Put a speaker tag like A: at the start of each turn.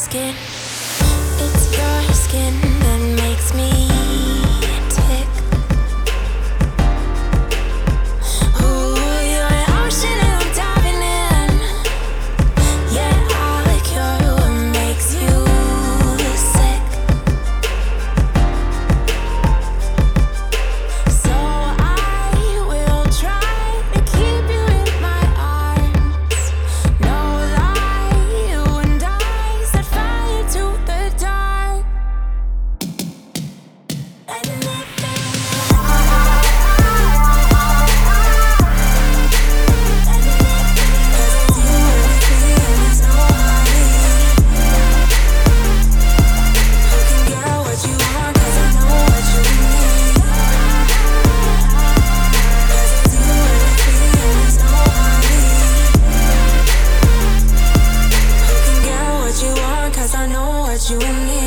A: skin. It's your skin that makes me tick. Ooh, you're an ocean and I'm diving in. Yeah, I like what makes you sick. So I will try to keep you in my arms. No lie, you and I set fire to the dark. And you need